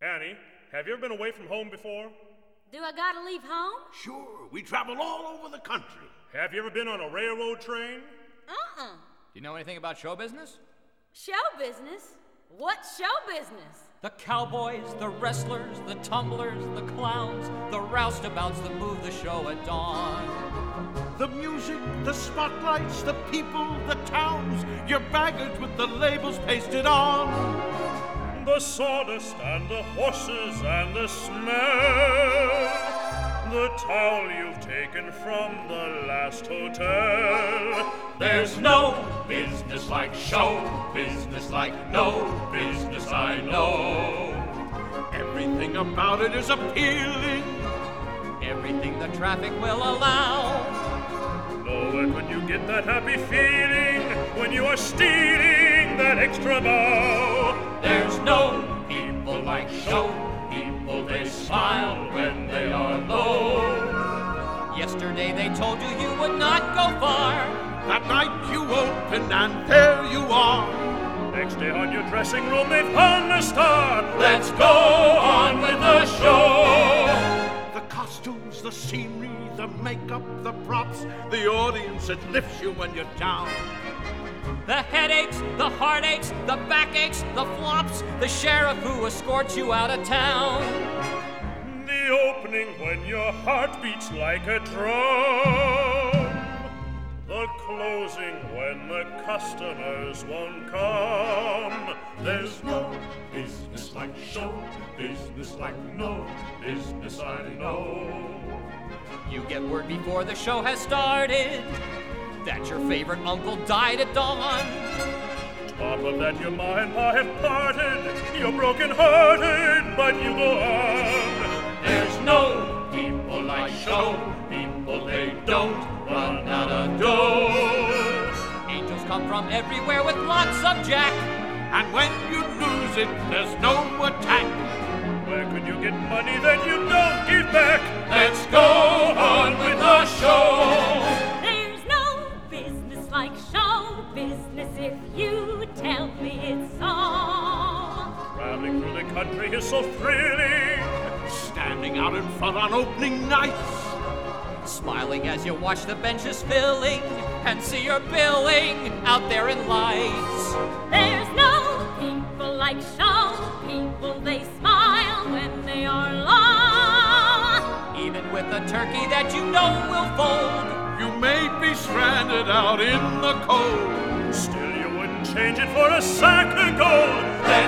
Annie, have you ever been away from home before? Do I gotta leave home? Sure, we travel all over the country. Have you ever been on a railroad train? Uh-uh. Do you know anything about show business? Show business? What show business? The cowboys, the wrestlers, the tumblers, the clowns, the roustabouts that move the show at dawn. The music, the spotlights, the people, the towns, your baggage with the labels pasted on. The sawdust and the horses and the smell. The towel you've taken from the last hotel. There's no business like show business, like no business I know. Everything about it is appealing. Everything the traffic will allow. Nowhere could you get that happy feeling when you are stealing that extra bow. There's no people like show people. They smile when they are low. Yesterday they told you you would not go far. That night you open and there you are. Next day on your dressing room they've hung a star. Let's go on with the show. The costumes, the scenery, the makeup, the props, the audience that lifts you when you're down. The headaches, the heartaches, the backaches, the flops, the sheriff who escorts you out of town. The opening when your heart beats like a drum. The closing when the customers won't come. There's no business like show business, like no business I know. You get word before the show has started that your favorite uncle died at dawn. Top of that, your ma and pa have parted. You're broken-hearted, but you go on. There's no people like show people. They don't run out of dough. Angels come from everywhere with lots of jack. And when you lose it, there's no attack. Where could you get money that you don't give back? Let's go on with the show. There's no business like show business if you tell me it's so. Traveling through the country is so thrilling. Standing out in front on opening nights. Smiling as you watch the benches filling and see your billing out there in lights. There's no people like show people. They smile when they are low. Even with a turkey that you know will fold, You may be stranded out in the cold. Still, you wouldn't change it for a sack of gold.